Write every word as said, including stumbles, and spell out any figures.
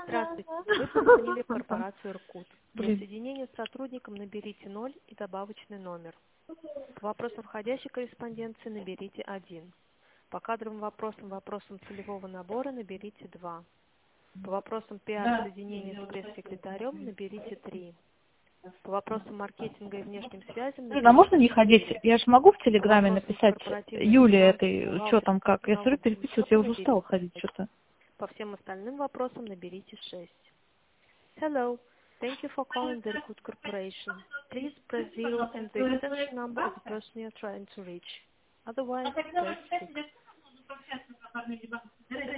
Здравствуйте. Вы позвонили в корпорацию «Иркут». Для Блин. соединения с сотрудником наберите ноль и добавочный номер. По вопросам входящей корреспонденции наберите один. По кадровым вопросам, вопросам целевого набора наберите два. По вопросам пиар-соединения с пресс-секретарем наберите три. По вопросам маркетинга и внешним связям Блин, а можно не ходить? четыре. Я же могу в По Телеграме вопросам написать корпоративной Юле финансовой, этой, что бухгалтерской, там как. Я смотрю, налоговой переписывать, я уже наберите устала ходить пять. что-то. По всем остальным вопросам наберите шесть. Hello. Thank you for calling the Irkut Corporation. Please press zero and the extension number of the person you are trying to reach. Otherwise, press six.